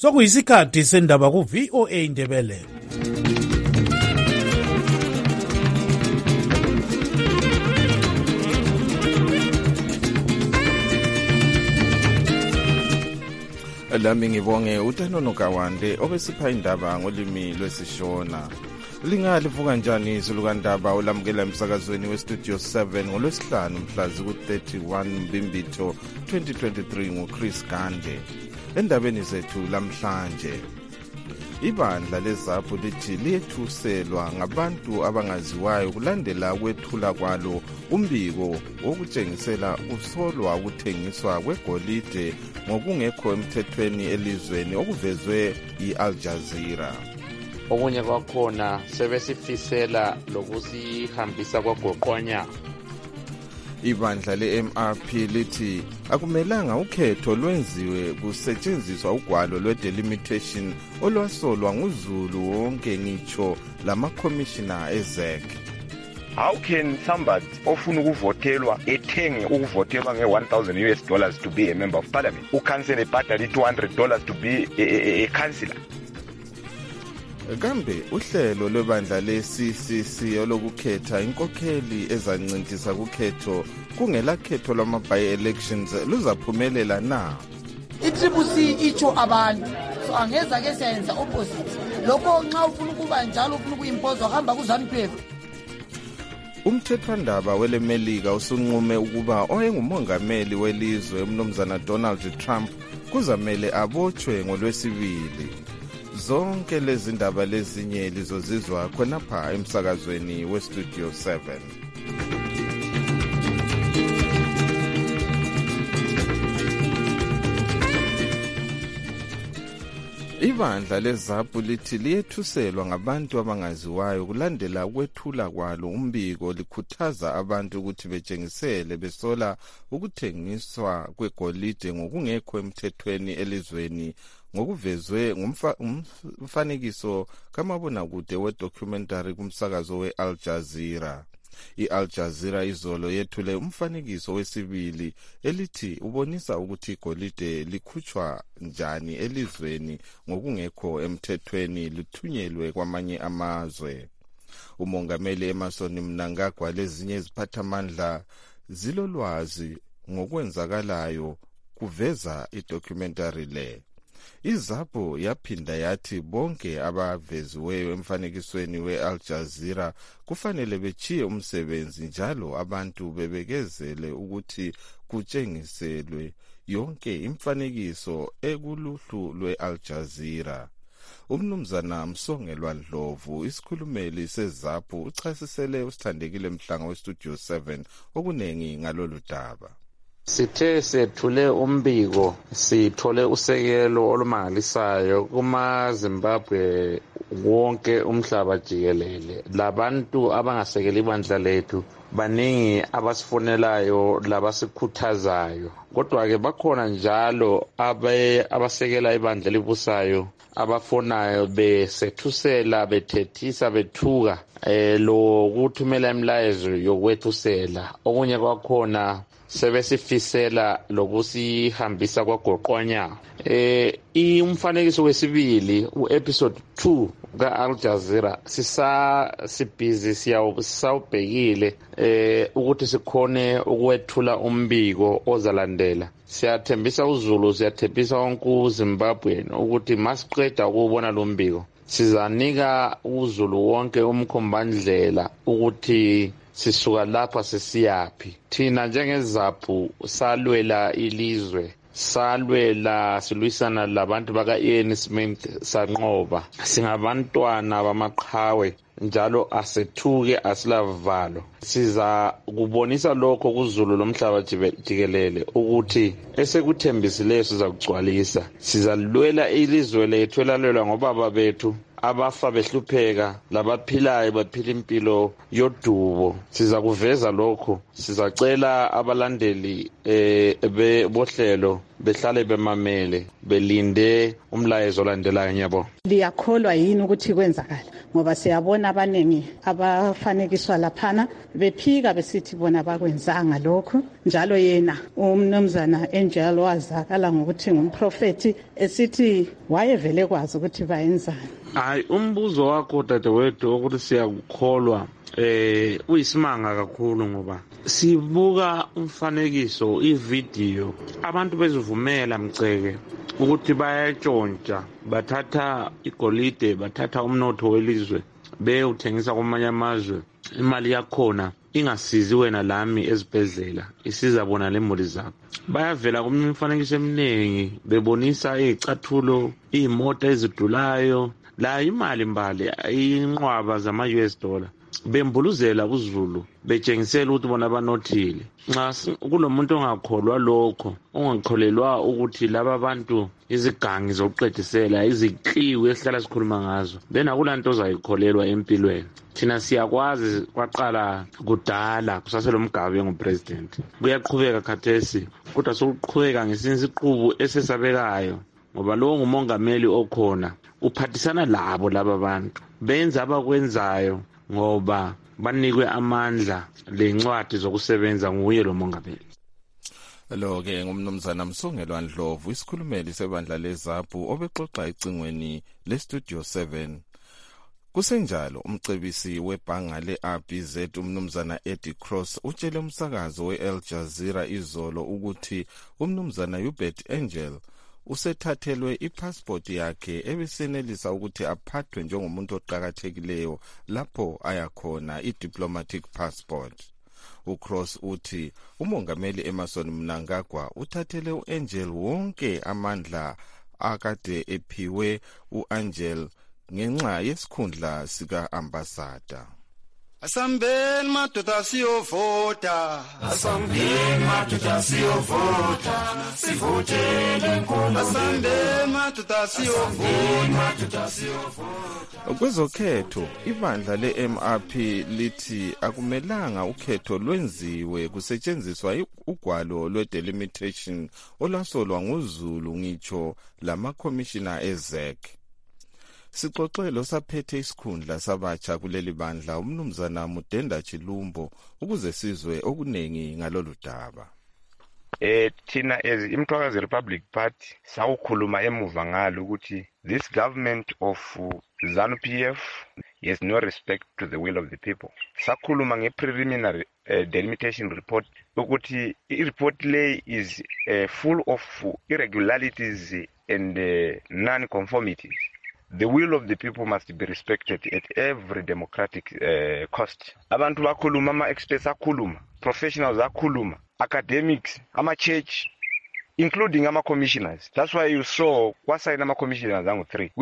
Sokuyisikhathi sendaba ku VOA Indebele. Lami ngibonge uTanono Kawande obesipha indaba ngolimi lwesishona. Lingalivuka njani izulu kandaba olamukela emsakazweni weStudio 7 ngolwesihlanu mhla ziku-31 Mbimbitho 2023 nguChris Gande. Endabeni zethu lamhlanje, ibandla leZAPU lithi liyethuselwa ngabantu abangaziwayo kulandela ukwethula kwalo umbiko wokutshengisela usolwa ukuthengiswa kwegolide ngokungekho emthethweni elizweni okuvezwe yi-Al Jazeera. Okunye kwakhona sebesifisela lokusihambisa kwagoqwanya. Ibandla le-MRP lithi akumelanga ukhetho lwenziwe kusetshenziswa ugwalo lwe-delimitation olwasolwa nguzulu wonke ngitsho lama-commissioner ezek. How can somebody ofuna ukuvotelwa ethenge ukuvotelwa nge$1,000 US to be a member of parliament? Ukhansela ebhadala $200 to be a councillor. Kambe uhlelo lwebandla le-CCC olokukhetha inkokheli ezancintisa kukhetho kungelakhetho lwama-by-elections luzaphumelela na? I-CCC icho abantu, so angeza ke siyenza opposite. Lokho nxa ufuna ukuba njalo ufuna ukuyimpozwa hamba ku-ZANU-PF. Umthethwandaba welemelika usunqume ukuba oyengumongameli welizwe umnumzana Donald Trump kuzamele abotshwe ngolwesibili. Zonke lezi ndaba lezinye lizozizwa khonapha emsakazweni weStudio 7. Ibandla leZAPU lithi liyethuselwa ngabantu abangaziwayo kulandela ukwethula kwalo umbiko likhuthaza abantu ukuthi betshengisele besola ukuthengiswa kwegolide ngokungekho emthethweni elizweni ngokuvezwe ngumfanekiso kamabonakude wedocumentary kumsakazo we-Al Jazeera. I-Al Jazeera izolo yethule umfanekiso wesibili elithi ubonisa ukuthi igolide likhutshwa njani elizweni ngokungekho emthethweni lithunyelwe kwamanye amazwe. Umongameli Emmerson Mnangagwa lezinye iziphathamandla zilolwazi ngokwenzakalayo kuveza idocumentary le. IZAPU yaphinda yathi bonke abaveziweyo emfanekisweni we-Al Jazeera kufanele bechiye umsebenzi njalo abantu bebekezele ukuthi kutshengiselwe yonke imfanekiso ekuluhlu lwe-Al Jazeera. Umnumzana Msongelwa Ndlovu, isikhulumeli seZAPU, uchasisele usithandekile Mhlanga weStudio 7 okunengi ngalolu daba. Sithe sethule umbiko sithole usekelo olumangalisayo kuma-Zimbabwe wonke umhlaba jikelele. Labantu abangasekeli ibandla lethu baningi abasifonelayo labasikhuthazayo. Kodwa-ke bakhona njalo abasekela ibandla elibusayo abafonayo besethusela bethethisa bethuka lokuthumela imilayezo yokwethusela. Okunye kwakhona sebesifisela lokusihambisa kwagoqwanya. Umfanekiso wesibili u-episode 2 ka-Al Jazeera sibhizi sisawubhekile ukuthi sikhone ukwethula umbiko ozalandela. Siyathembisa uZulu, siyathembisa wonke uZimbabwean ukuthi masiqeda ukubona lo mbiko sizanika uZulu wonke umkhombandlela ukuthi sisuka lapha sesiyaphi. Thina njengeZAPU salwela ilizwe, salwela silwisana labantu baka-Ian Smith sanqoba. Singabantwana bamaqhawe njalo asethuke asilavalo. Siza kubonisa lokho kuZulu lomhlaba jikelele ukuthi esekuthembisileyo sizakugcwalisa. Sizalwela ilizwe lethu elalwelwa ngobaba bethu abafa behlupheka, labaphilayo baphila impilo yodubo. Siza kuveza lokho. Sizacela abalandeli bohlelo behlale bemamele belinde umlayezo olandelayo. Ngiyabonga. Liyakholwa yini ukuthi kwenzakala? Ngoba siyabona abaningi abafanekiswa laphana bephika besithi bona bakwenzanga lokho. Njalo yena umnumzana Angel wazakala ngokuthi ngumprofeti esithi wayevele kwazi ukuthi bayenzani. Hayi, umbuzo wakho dadewethu ukuthi siyakukholwa uyisimanga kakhulu ngoba sibuka umfanekiso ivideo abantu bezivumela mceke ukuthi bayatshontsha bathatha igolide bathatha umnotho welizwe beyuthengisa kwamanye amazwe imali yakhona ingasizi wena lami ezibhedlela isiza bona lemuli zakho. Bayavela kumfanekiso eminingi bebonisa izicathulo imoto ezidulayo la imali imbali inqwaba zama-US dollar bembuluzela kuZulu betshengisela ukuthi bona banothile. Nxa kulomuntu ongakholwa lokho ongakholelwa ukuthi laba bantu izigangi zokuqedisela izikliwe esihlala sikhuluma ngazo then akulanto ozayikholelwa empilweni. Thina siyakwazi kwaqala kudala kusaselo Mugabe ngupresident kuyaqhubeka khathesi kodwa sokuqhubeka ngesinye isiqubu esesabekayo ngoba lo ngumongameli okhona uphathisana labo laba bantu benza abakwenzayo ngoba banikwe amandla lencwadi zokusebenza nguye lo mongameli. Lo ke ngumnumzana Msongelwa Ndlovu isikhulumeli sebandla leZAPU obexoxa ecingweni leStudio 7. Kusenjalo umcebisi webhanga leRBZ umnumzana Eddie Cross utshele umsakazo weAl Jazeera izolo ukuthi umnumzana Hubert Angel usethathelwe ipassport yakhe ebesenelisa ukuthi aphathwe njengomuntu oqhakathekileyo lapho ayakhona idiplomatic passport. uCross uthi umongameli Emmerson Mnangagwa uthathele uAngel wonke amandla akade ephiwe uAngel ngenxa yesikhundla sika ambassador. Asambeni madoda siyovota, asambeni madoda siyovota, sivotele inkungu. Asambeni madoda siyovota. Kwezokhetho ibandla leMRP lithi akumelanga ukhetho lwenziwe kusetshenziswa ugwalo lwedelimitation olwasolwa nguZulu ngitsho lamakhomishina eZEC. Sixoxelo saphethe isikhundla sabatsha kuleli bandla umnumzana Mudenda Chilumbo ukuze sizwe okunengi ngalolu daba. Thina as iMthwakazi Republic Party sawukhuluma emuva ngalo ukuthi this government of ZANU-PF has no respect to the will of the people. Sakhuluma nge-preliminary delimitation report ukuthi i-report le is full of irregularities and non-conformities. The will of the people must be respected at every democratic cost. Abantu bakhuluma, ama-experts akhuluma, professionals akhuluma, academics, ama-church, including ama-commissioners. That's why you saw kwasayina ama-commissioners angu-3,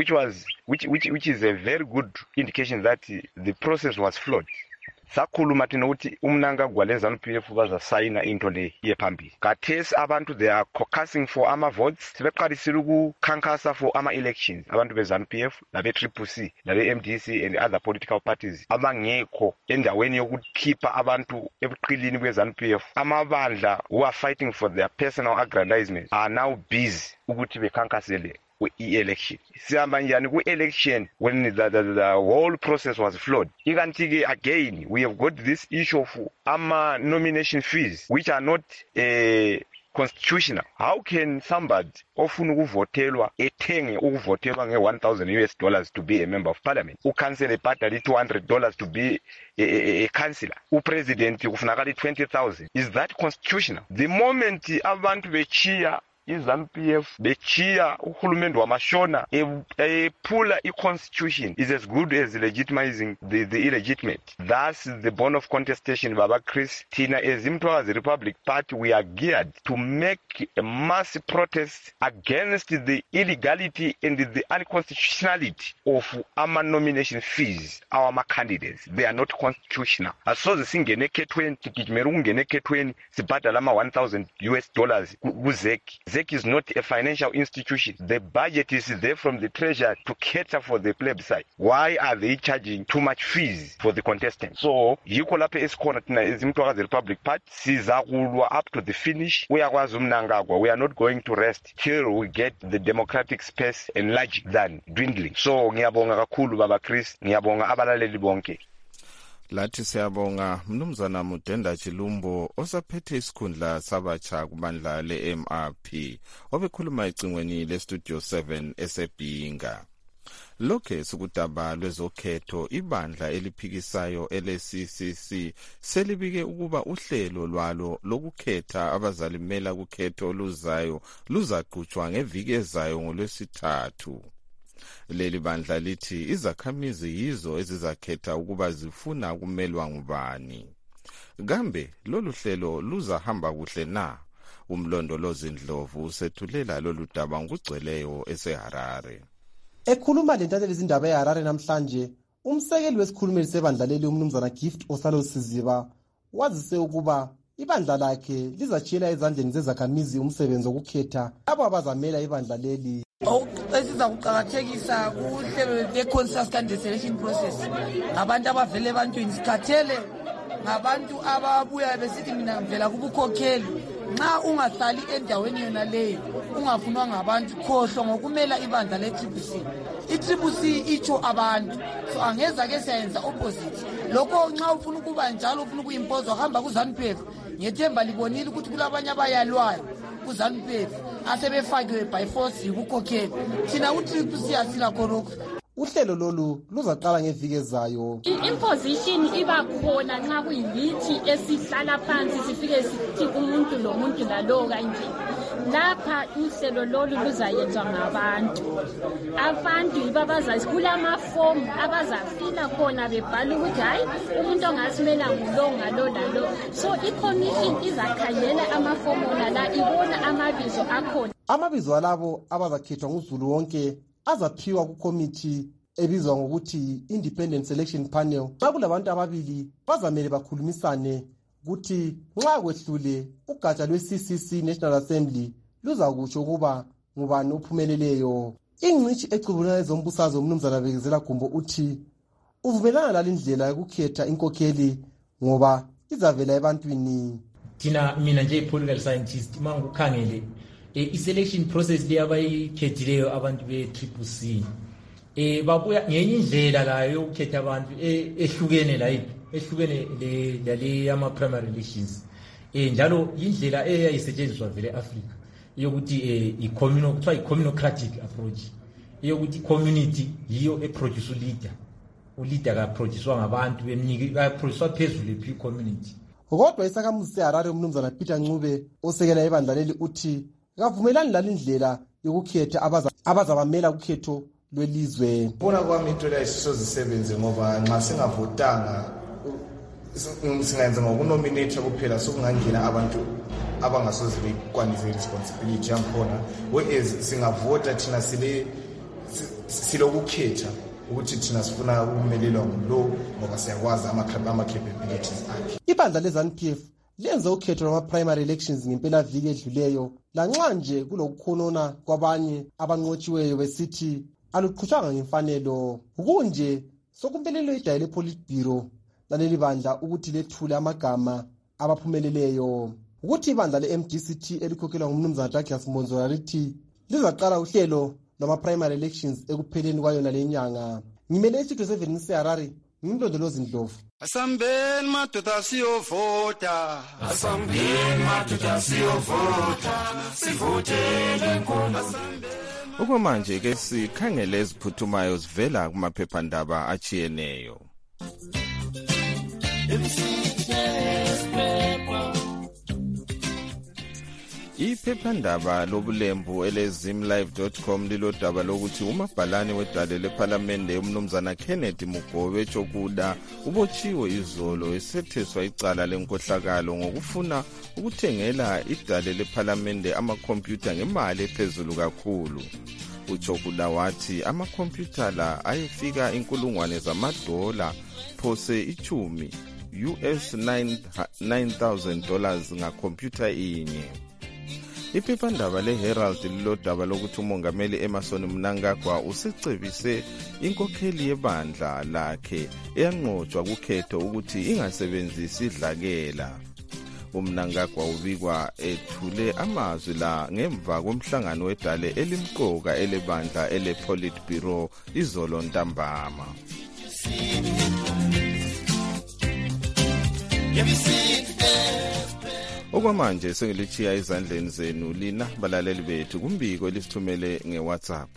which is a very good indication that the process was flawed. Sakhuluma thina ukuthi uMnangagwa leZANU-PF bazasayina into le yephambili. Kathesi abantu they are caucusing for ama-votes. Sebeqalisile ukukhankasa for ama-elections. Abantu beZANU-PF, labe-CCC, labe-MDC and other political parties abangekho endaweni yokukhipha abantu ebuqilini kweZANU-PF. Amabandla who are fighting for their personal aggrandizement are now busy ukuthi bekhankasele election. Sihamba njani ku-election when the whole process was flawed. Ikanti again we have got this issue of nomination fees which are not constitutional. How can somebody ofuna ukuvotelwa ethenge ukuvotelwa nge$1,000 to be a member of parliament? Ukansela ebhadala $200 to be a councillor. Upresident kufunakala $20,000. Is that constitutional? The moment abantu bechiya iZANU-PF bechiya uhulumende wamashona ephula i-constitution is as good as legitimizing the illegitimate. Thus the bone of contestation, Baba Chris. Thina as iMthwakazi Republic Party, we are geared to make a mass protest against the illegality and the unconstitutionality of our nomination fees. Our candidates, they are not constitutional. Asoze singene K20 sigijimela ukungena K20 sibhadala ama $1,000 kuZEC. ZEC is not a financial institution. The budget is there from the treasury to cater for the plebiscite. Why are they charging too much fees for the contestants? So yikho lapha esikhona thina izimtwakazi Republic Party sizakulwa up to the finish. We are not going to rest till we get the democratic space enlarged than dwindling. So ngiyabonga kakhulu Baba Chris, ngiyabonga abalaleli bonke. Lathi siyabonga Mnumzana Mudenda Chilumbo osaphethe isikhundla sabatsha kubandla le-MRP obekhuluma ecingweni le-Studio 7 eseBhinga. Lokhe sukudaba lwezokhetho ibandla eliphikisayo ele-CCC selibike ukuba uhlelo lwalo lokukhetha abazalimela kukhetho luzayo luzaqhutshwa ngeviki ezayo ngoLwesithathu. Leli bandla lithi izakhamizi yizo ezizakhetha ukuba zifuna ukumelwa ngubani. Kambe lolu hlelo luzahamba kuhle na? Umlondolozi Ndlovu usethulela lolu daba ngugcweleyo eseHarare. Ekhuluma lentatheli izindaba eHarare namhlanje, umsekeli wesikhulumeli sebandla leli uMnumzana Gift Osalo Siziba wazise ukuba ibandla lakhe lizachiyela ezandleni zezakhamizi umsebenzi wokukhetha abo abazamela ibandla leli. Esiza kuqakathekisa kuhlelo le-consistent selection process ngabantu abavele ebantwini sikhathele ngabantu ababuya besithi mina ngivela kubukhokheli. Nxa ungahlali endaweni yona leyo ungafunwa ngabantu khohlwa ngokumela ibandla le-TBC. I-TBC itsho abantu, so angeza ke siyenza opposite. Lokho nxa ufuna ukuba njalo ufuna ukuyimpozwa hamba kuZANU-PF. Ngethemba libonile ukuthi kulabanye abayalwayo kuZANU-PF asebefakiwe by force yibukhokheli. Thina u-TBC asilakho lokho. Uhlelo lolu luzaqala ngeviki ezayo. Imposition iba khona nxa kuyimithi esihlala phansi sifike sithi umuntu lomuntu lalo kanje. Lapha uhlelo lolu luzayenzwa ngabantu. Abantu ibabazazi kulamafomu abazafila khona bebhala ukuthi hayi umuntu ongasimela ngulo ngalo lalo. So i-commission izakhangela amafomu la ibona amabizo akhona. Amabizo alabo abazakhethwa nguZulu wonke azaphiwa kukomiti ebizwa ngokuthi Independent Selection Panel. Xa kulabantu ababili bazamele bakhulumisane ukuthi nxa kwehlule ugatsha lwe-CCC National Assembly luzakutsho ukuba ngubani ophumeleleyo. Ingcitshi ecubulana ezombusazwe uMnumzana Bekezela Gumbo uthi uvumelana lale ndlela yokukhetha inkokheli ngoba izavela ebantwini. Mina nje political scientist mangukhangele i-selection process le abayikhethileyo abantu be-TCC babuya ngenye indlela layo yokukhetha abantu ehlukene lale ama-primary elections njalo indlela eyayisetshenziswa vele e-Africa yokuthi kuthiwa i-communocratic approach yokuthi i-community yiyo eproduce uleader kaproducewa ngabantu kaproducewa phezulu ephi community. Kodwa isakhamuzi seHarare uMnumzana Peter Ncube osekela ibandla leli uthi kavumelani lali ndlela yokukhetha abazabamela kukhetho lwelizwe. Bona kwami into le sizozisebenze ngoba nxa singavotanga singenza ngokunominate kuphela sokungangena abantu abangasoze bekwanise responsibility yakhona, whereas singavota thina silokukhetha ukuthi thina sifuna ukumelelwa ngulo ngoba siyakwazi ama-capabilities akhe. Ibandla le-ZANU-PF lenza ukhetho lwama-primary elections ngempela viki edluleyo lanxa nje kulokukhonona kwabanye abanqotshiweyo besithi aluqhutshwanga ngemfanelo. Kunje sokumpelelo idayi le-Politburo laleli bandla ukuthi lethule amagama abaphumeleleyo. Ukuthi ibandla le-MDCT elikhokhelwa nguMnumzana Douglas Monzora lithi lizaqala uhlelo lwama-primary elections ekupheleni kwayona le nyanga. Ngimele iStudio 7 seHarare, ngimlondolozi Ndlovu. Asambeni madoda siyovota, asambeni madoda siyovota, sivotele inkomo. Okwamanje ke sikhangele eziphuthumayo zivela kumaphephandaba achiyeneyo. Iphephandaba lobulembu elezimlive.com lilodaba lokuthi umabhalane wedale lephalamende uMnumzana Kenneth Mugobe Chokuda ubotshiwe izolo esetheswa icala lenkohlakalo ngokufuna ukuthengela idale lephalamende amakhompyutha ngemali ephezulu kakhulu. uChokuda wathi amakhompyutha la ayefika $1,000 phose ichumi US $9,000 ngakhompyutha inye. Iphephandaba leHerald lilodaba lokuthi umongameli Emmerson Mnangagwa usecebise inkokheli yebandla lakhe eyanqotshwa kukhetho ukuthi ingasebenzisi idlakela. UMnangagwa ubikwa ethule amazwi la ngemva komhlangano wedale elimqoka elebandla ele-Politburo izolo ntambama. Okwamanje sengilichiya izandleni zenu lina balaleli bethu kumbiko elisithumele ngeWhatsApp.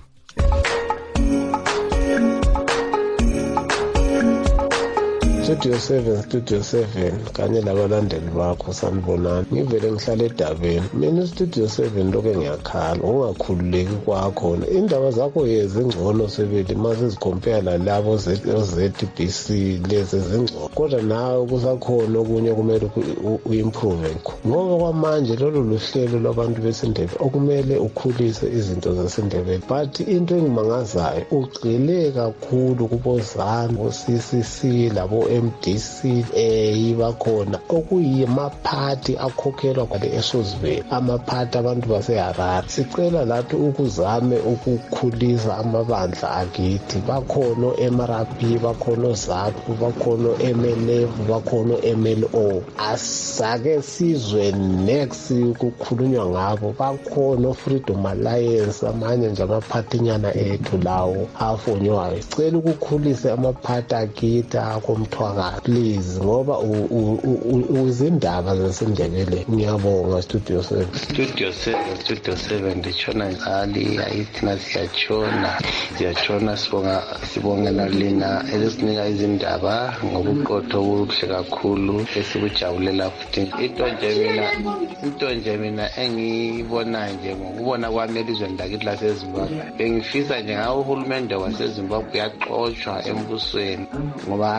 Studio 7 kanye labalandeli bakho sanibonani. Ngivele ngihlala edabeni. Mina Studio 7 lokho ngiyakhala ungakhululeki kwakho. Indaba zakho yezingcono sebeli mase zikompare lalabo ZBC lezi zingcono. Kodwa nawe kusakhona okunye kumele uimprove ngoba kwamanje lolu luhlelo lwabantu besindebele okumele ukhulise izinto zasendebele. But into engimangazayo ugcile kakhulu kubozana oCCC labo MDC ibakhona okuyimaphathi akhokhelwa kwale eSosville amaphathi abantu baseHarare. Sicela lathi ukuzame ukukhulisa amabandla akithi. Bakhono MRP, bakhono ZAPU, bakhono MLF, bakhono MLO. Asake sizwe next ukukhulunywa ngabo. Bakhono Freedom Alliance amanye nje amaphathinyana ethu lawo afonywayo. Sicela ukukhulisa amaphathi akithi akomthwaka please ngoba uzindaba zasendebele. Ngiyabonga Studio 7 ndichona ngali ayithina siyachona sibongela lina elisinika izindaba ngobuqotho obuhle kakhulu esikujabulela futhi. Into nje mina engibona nje ngokubona kwami elizweni lakithi laseZimbabwe bengifisa nje ngawo uhulumende waseZimbabwe uyaxoshwa embusweni ngoba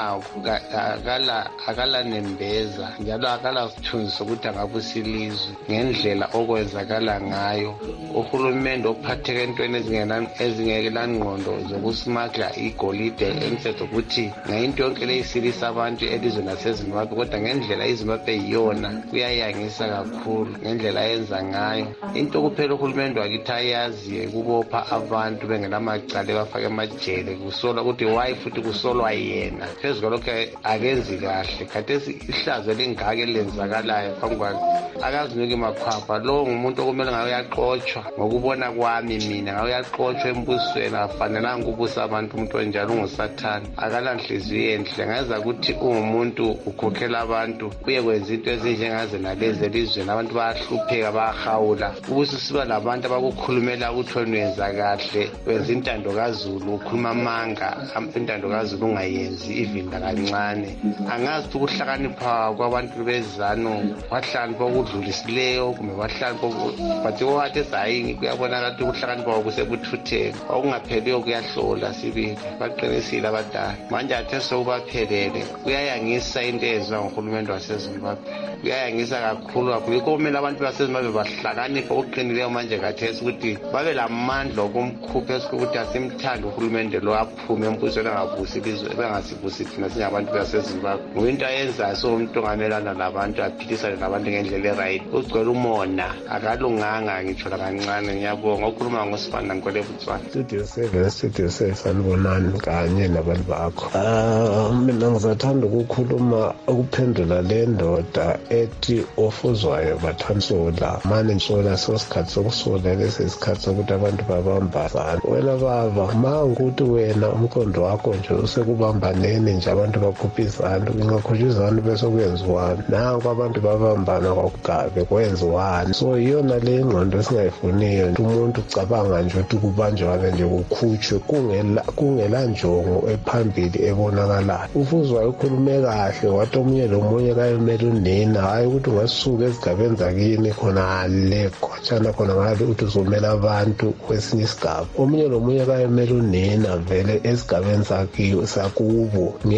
akala nembeza njalo akala sithunzi sokuthi angabusa ilizwe ngendlela okwenzakala ngayo. Uhulumende ophatheka entweni ezingekela ngqondo zokusmagla igolide emthetho ukuthi ngayinto yonke leyisilisa abantu elizweni laseZimbabwe kodwa ngendlela iZimbabwe iyona kuyayangisa kakhulu ngendlela yenza ngayo. Into kuphela uhulumende wakithi ayaziyo kubopha abantu bengelamacala bafake emajele kusolwa ukuthi why futhi kusolwa yena. Phezulu lokho akenzi kahle khathesi ihlazo lengake lenzakalayo phambi kwakhe akazinuki makhwapha. Lo ngumuntu okumele ngayo yaqotshwa ngokubona kwami mina ngayo yaqotshwa embusweni afanelanga ukubusa abantu umuntu onjalo ungusathana akala nhliziyo enhle. Ngaza ukuthi ungumuntu ukhokhela abantu kuye kwenza into ezinjengaze nalezi elizweni abantu bayahlupheka bayahawula. Ubususiba labantu abakukhulumela ukuthi wenza kahle wenza intando kaZulu ukhuluma amanga intando kaZulu ungayenzi ivinda kancane. Angazi ukuhlakanipha kwabantu bezano wahlakanipha okudlulisileyo kumbe wahlakanipha bathi wathi esayi kuyabonakala ukuthi ukuhlakanipha kusebuthutheni okungapheliyo kuyahlola sibili baqinisile abadala manje athe sokubaphelele. Kuyayangisa into eyenziwa nguhulumende waseZimbabwe kuyayangisa kakhulu yikho kumele abantu baseZimbabwe bahlakaniphe okuqinileyo manje kathesi ukuthi babe lamandla okumkhupha esikuthi asimthanda uhulumende lo aphume embusweni angabusi ilizwe bengasibusi thina singabantu baseZimbabwe. Ngoyinto ayenzayo somuntu ongamelana labantu aphilisane labantu ngendlela eright ugcwele umona akalunganga ngitsho kancane. Ngiyabonga okhuluma ngosifana Nkwele Butswana. Studio 7 sanibonani kanye nabantu bakho. Mina ngizathanda ukukhuluma ukuphendula le ndoda ethi ofuzwayo bathansola manje nsola sosikhathi sokusola lesi sikhathi sokuthi abantu babambazana. Wena baba mangukuthi wena umqondo wakho nje usekubambaneni nje abantu bakhuphisana ngingakhutshizana bese kuyenziwani nanku abantu babambana kwakugabe kwenziwani. So iyona le ngqondo esingayifuniyo umuntu ucabanga nje ukuthi kubanjwane nje kukhutshwe kungela njongo ephambili ebonakalayo. Ufuzwayo ukhulume kahle wathi omunye lomunye kayemele unina hayi ukuthi ungasuka ezigabeni zakini khona le khotshana khona ngale ukuthi uzomela abantu kwesinye isigaba. Omunye lomunye kayemele unina vele esigabeni sakubo.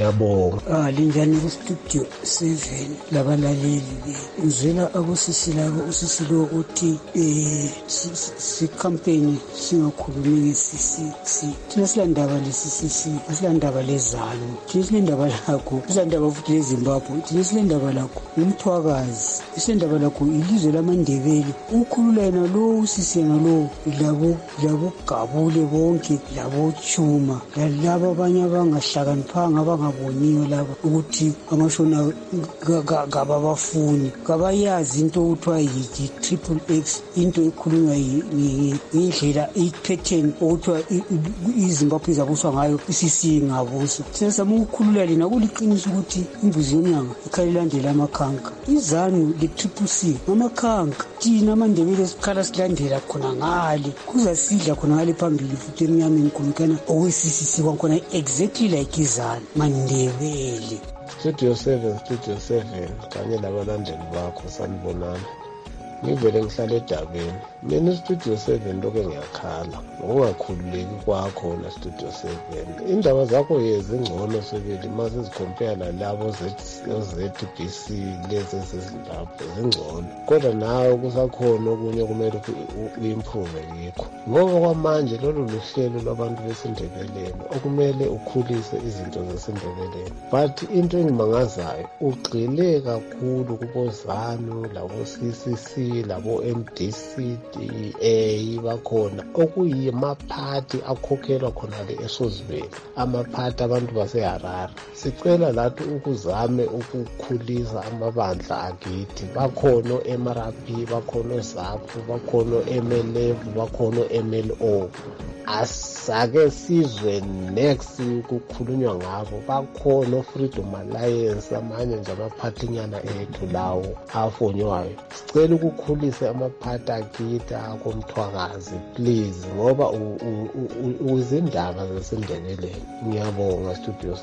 Ngiyabonga. Linjani ku-studio 7 labalaleli ngizwela abosisi labo usisi lo ukuthi si-campaign singakhulumi nge-CCC. Thina silandaba le-CCC, asilandaba lezalo. Thina silendaba lakho, silandaba futhi leZimbabwe. Thina silendaba lakho umthwakazi. Silendaba lakho ilizwe lamandebele. Ukhulula yena lo usisi yena lo labo Gabule bonke labo Chuma laba abanye abangahlakaniphanga abangaboniyo laba ukuthi amashona kababafuni kabayazi into okuthiwa yi-XXX into ekhulunywa ngendlela i-pattern okuthiwa iZimbabwe izabuswa ngayo isisi ngabuswa. Sesama ukukhulula lena kuliqiniso ukuthi imbuzi yonyanga ikhalilandela amakhanka izanu le-CCC ngamakhanka thina amandebele sikhala silandela khona ngale kuzasidla khona ngale phambili futhi emnyameni khona okwesisi kwakhona exactly like izana mandebele. Studio 7 kanye labalandeli bakho sanibonana. Ngivele ngihlala eDabeni. Mina iStudio 7 lokho ngiyakhala. Ungakhululeki kwakho na Studio 7. Indaba zakho yezingcono sebeli mase zicompare nalabo ZBC lezi ezizimbabwe zingcono. Kodwa nawe kusakhona okunye kumele uimprove yikho. Ngoba kwamanje lolu luhlelo lwabantu besindebeleni okumele ukhulise izinto zasendebeleni. But into engimangazayo ugxile kakhulu kubozano labo CCC labo MDCDA bakhona okuyimaphathi akhokhelwa khona le eSozibele amaphathi abantu baseHarare. Sicela lathi ukuzame ukukhulisa amabandla akithi bakhono MRP bakhono ZAPU bakhono MLF bakhono MLO. Asake sizwe next ukukhulunywa ngabo bakhono Freedom Alliance amanye nje amaphathinyana ethu lawo afonywayo. Sicela ukukhulisa amaphathi akithi akomthwakazi please ngoba uzindaba zasendebeleni. Ngiyabonga Studio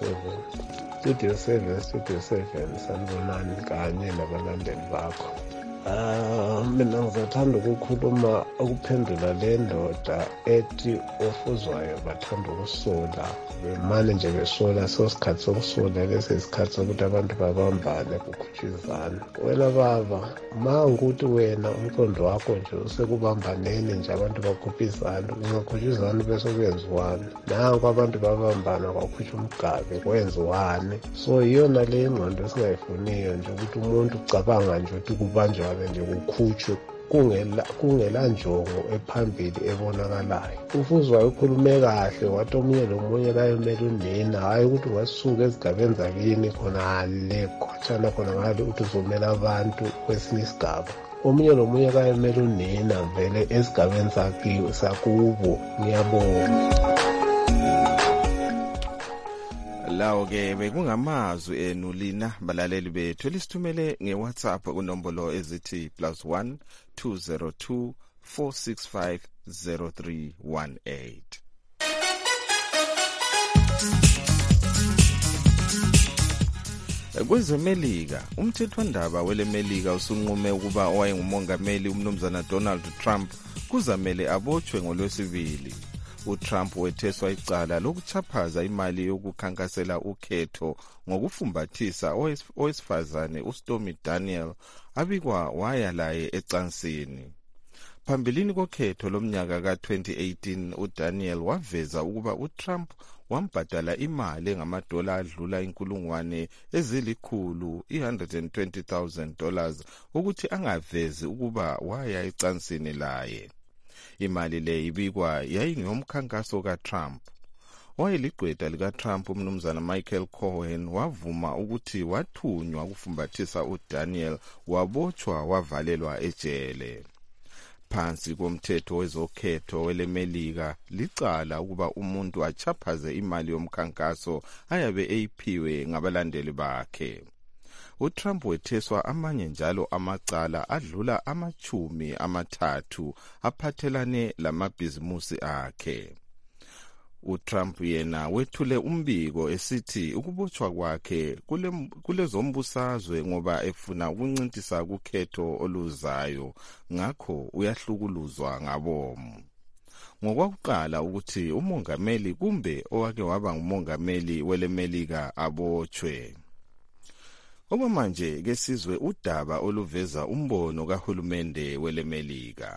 7 sanibonani kanye nabalandeli bakho. Mina ngizathanda ukukhuluma ukuphendula le ndoda ethi ofuzwayo bathanda ukusola bemane nje besola sosikhathi sokusola lesi isikhathi sokuthi abantu babambane kukhutshizana. Wena baba mangukuthi wena umqondo wakho nje usekubambaneni nje abantu bakhuphisana ungakhutshizana bese kwenziwane nanku abantu babambana kwakhutshwa umgabe kwenziwane. So iyona le ngqondo esingayifuniyo nje ukuthi umuntu ucabanga nje ukuthi kubanjwa nje kukhutshwe kungela njongo ephambili ebonakalayo. Ufuzwayo ukhulume kahle wathi omunye nomunye kayomele unina hayi ukuthi ungasuka ezigabeni zakini khona le khotshana khona ngale ukuthi uzomela abantu kwesinye isigaba. Omunye nomunye kayomele unina vele ezigabeni sakubo. Ngiyabonga. Lawo ke bekungamazwi enu lina balaleli bethu lisithumele ngeWhatsApp kunombolo ezithi +1 202 465 0318. KwezeMelika umthethwandaba weleMelika usunqume ukuba owayengumongameli umnumzana Donald Trump kuzamele abotshwe ngoLwesibili. uTrump wetheswa icala lokuchaphaza imali yokukhankasela ukhetho ngokufumbathisa owesifazane uStormy Daniel abikwa waya laye ecansini. Phambilini kokhetho lomnyaka ka-2018 uDaniel waveza ukuba uTrump wambhadala imali engamadola adlula inkulungwane $120,000 ukuthi angavezi ukuba waya ecansini laye. Imali le ibikwa yayingomkhankaso kaTrump. Owayeligqwetha likaTrump umnumzana Michael Cohen wavuma ukuthi wathunywa ukufumbathisa uDaniel wabotshwa wavalelwa ejele. Phansi komthetho wezokhetho weleMelika licala ukuba umuntu achaphaze imali yomkhankaso ayabe eyiphiwe ngabalandeli bakhe. uTrump wetheswa amanye njalo amacala adlula 30 aphathelane lamabhizimusi akhe. uTrump yena wethule umbiko esithi ukubotshwa kwakhe kulezombusazwe ngoba efuna ukuncintisa kukhetho oluzayo ngakho uyahlukuluzwa ngabomu. ngokwakuqala ukuthi umongameli kumbe owake waba ngumongameli welemelika abotshwe. Okwamanje ke sizwe udaba oluveza umbono kahulumende welemelika.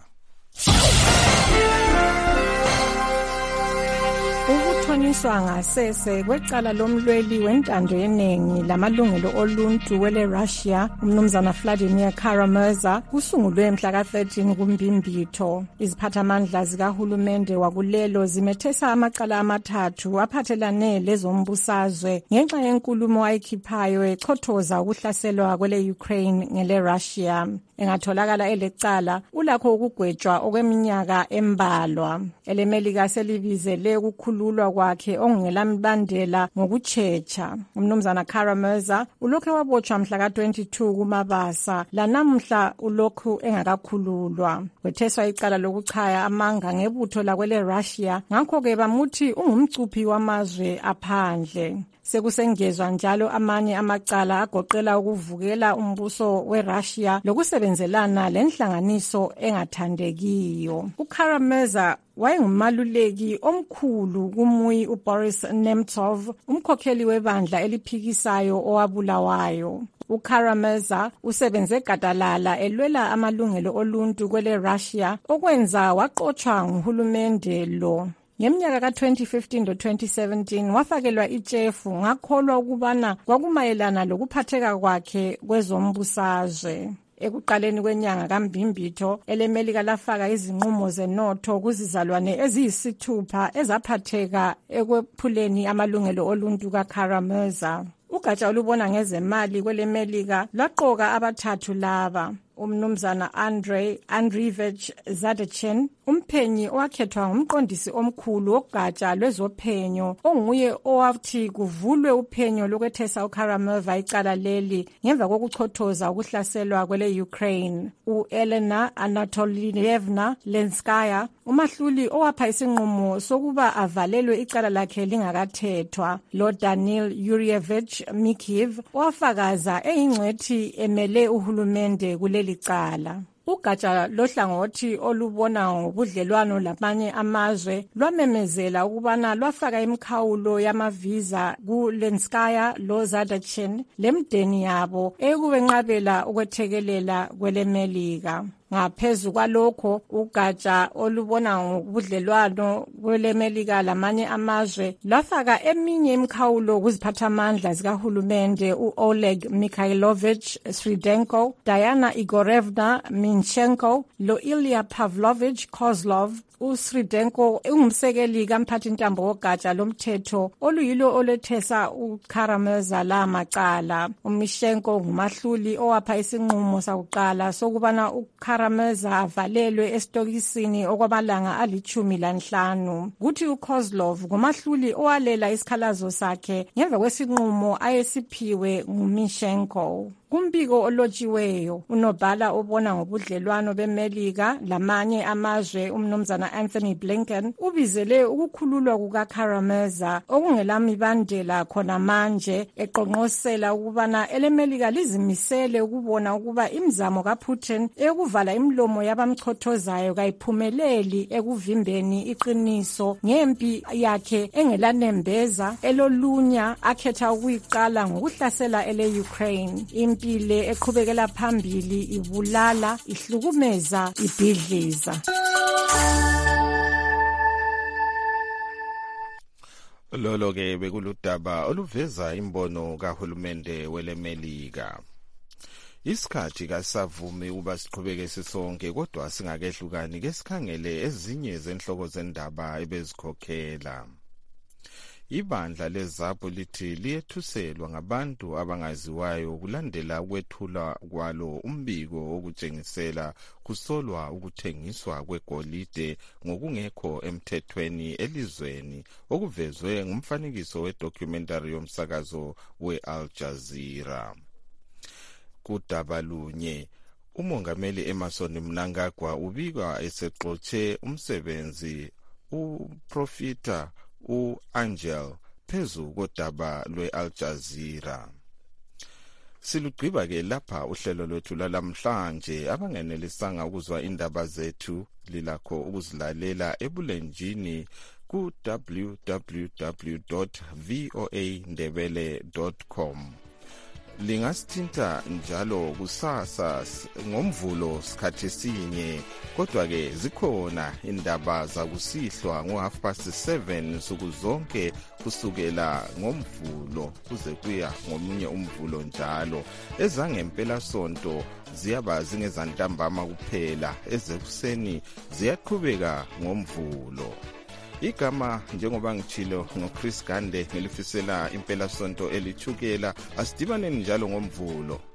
Ukuthoniswa ngasese kwecala lomlweli wentando yeningi lamalungelo oluntu wele Russia umnumzana Vladimir Kara-Murza kusungulwe mhla ka-13 kuMbimbitho. Iziphathamandla zikahulumende wakulelo zimethesa amacala amathathu aphathelane lezombusazwe ngenxa yenkulumo ayikhiphayo echothoza ukuhlaselwa kwele Ukraine ngele Russia. Engatholakala elecala ulakho ukugwetshwa okweminyaka embalwa. Elemelika selibizele ukukhululwa kwakhe okungelamibandela ngokutshetsha. Umnumzana Kara-Murza ulokhu wabotshwa mhla ka-22 kuMabasa lanamhla ulokhu engakakhululwa. Wetheswa icala lokuchaya amanga ngebutho lakwele Russia ngakho-ke bamuthi ungumcuphi wamazwe aphandle. Sekusengezwa njalo amanye amacala agoqela ukuvukela umbuso weRussia lokusebenzelana lenhlanganiso engathandekiyo. uKara-Murza wayengumaluleki omkhulu kumuyi uBoris Nemtsov, umkhokheli webandla eliphikisayo owabulawayo. uKara-Murza usebenze gadalala elwela amalungelo oluntu kwele Russia okwenza waqotshwa nguhulumende lo. Ngeminyaka ka-2015 lo-2017 wafakelwa itshefu ngakholwa ukubana kwakumayelana lokuphatheka kwakhe kwezombusazwe. Ekuqaleni kwenyanga kaMbimbitho elemelika lafaka izinqumo zenotho kuzizalwane eziyisithupha ezaphatheka ekwephuleni amalungelo oluntu kaKara-Murza. Ugatsha olubona ngezemali kwelemelika lwaqoka abathathu laba: umnumzana Andrei Andreevich Zadechin, umphenyi owakhethwa ngumqondisi omkhulu wogatsha lwezophenyo onguye owathi kuvulwe uphenyo lokwethesa uKara-Murza icala leli ngemva kokuchothoza ukuhlaselwa kwele Ukraine. U-Elena Anatolievna Lenskaya, umahluli owapha isinqumo sokuba avalelwe icala lakhe lingakathethwa. Lo Danil Yurievich Mikhiv owafakaza eyingcwethi emele uhulumende kuleli cala. Ugatsha lohlangothi olubona ngobudlelwano lamanye amazwe lwamemezela ukubana lwafaka imikhawulo yamaviza kuLenskaya loZadechin lemdeni yabo ekubenqabela ukwethekelela kwelemelika. Ngaphezu kwalokho ugatsha olubona ngobudlelwano kwelemelika lamanye amazwe lwafaka eminye imikhawulo kuziphathamandla zikahulumende uOleg Mikhailovich Sridenko, Diana Igorevna Minchenko lo-Ilya Pavlovich Kozlov. uSridenko ungumsekeli kamphathintambo wogatsha lomthetho oluyilo olethesa uKara-Murza la macala. uMishenko ngumahluli owapha isinqumo sakuqala sokubana uKara-Murza avalelwe esitokisini okwamalanga ali-15. Kuthi uKozlov ngumahluli owalela isikhalazo sakhe ngemva kwesinqumo ayesiphiwe nguMishenko. Kumbiko olotshiweyo unobhala obona ngobudlelwano bemelika lamanye amazwe umnumzana Anthony Blinken ubizele ukukhululwa kukaKara-Murza okungelamibandela khona manje, eqonqosela ukubana elemelika lizimisele ukubona ukuba imizamo kaPutin eyokuvala imilomo yabamchothozayo kayiphumeleli ekuvimbeni iqiniso ngempi yakhe engelanembeza elolunya akhetha ukuyiqala ngokuhlasela ele-Ukraine. Impile eqhubekela phambili ibulala, ihlukumeza, ibhidliza. Lolo ke bekuludaba oluveza imbono kahulumende welemelika. Isikhathi kasavumi ukuba siqhubeke sisonke, kodwa singakehlukani ke sikhangele ezinye zenhloko zendaba ebezikhokhela. Ibandla leZAPU lithi liyethuselwa ngabantu abangaziwayo kulandela ukwethula kwalo umbiko wokutshengisela kusolwa ukuthengiswa kwegolide ngokungekho emthethweni elizweni, okuvezwe ngumfanekiso wedocumentary yomsakazo we-Al Jazeera. Kudaba lunye, umongameli Emmerson Mnangagwa ubikwa esexotshe umsebenzi uProfita u-Angel phezu kodaba lwe-Al Jazeera. Silugqiba ke lapha uhlelo lwethu lalamhlanje. Abangenelisanga ukuzwa indaba zethu lilakho ukuzilalela ebulenjini ku www.voandebele.com. Lingasithinta njalo kusasa ngomvulo sikhathi sinye, kodwa ke zikhona indaba zakusihlwa ngo7:30 nsuku zonke kusukela ngomvulo kuze kuya ngomunye umvulo njalo. Ezangempela sonto ziyaba zingezantambama kuphela, ezekuseni ziyaqhubeka ngomvulo. Igama njengoba ngitshilo ngoChris Gande ngilifisela impela sonto elithukela. Asidibaneni njalo ngomvulo.